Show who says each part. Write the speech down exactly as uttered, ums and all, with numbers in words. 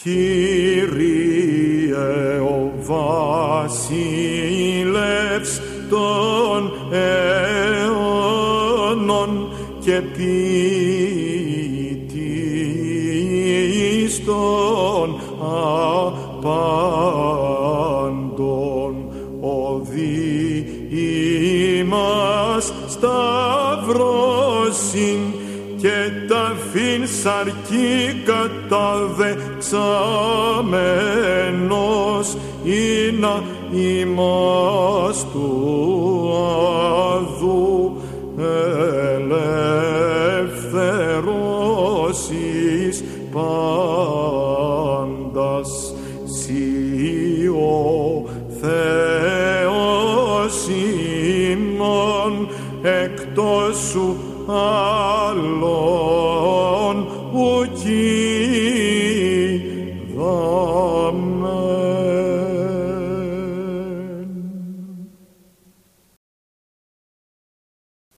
Speaker 1: Κύριε ο βασίλευς των αιώνων και ποιητής των απάντων, οδοί ημάς σταυρώσιν και ταφήν σαρκή καταδεξάμενος ειναι ημάς του αδού ελευθερώσεις πάντας. Συ ο Θεός ημών, εκτός σου άλλον ουκ είδαμε.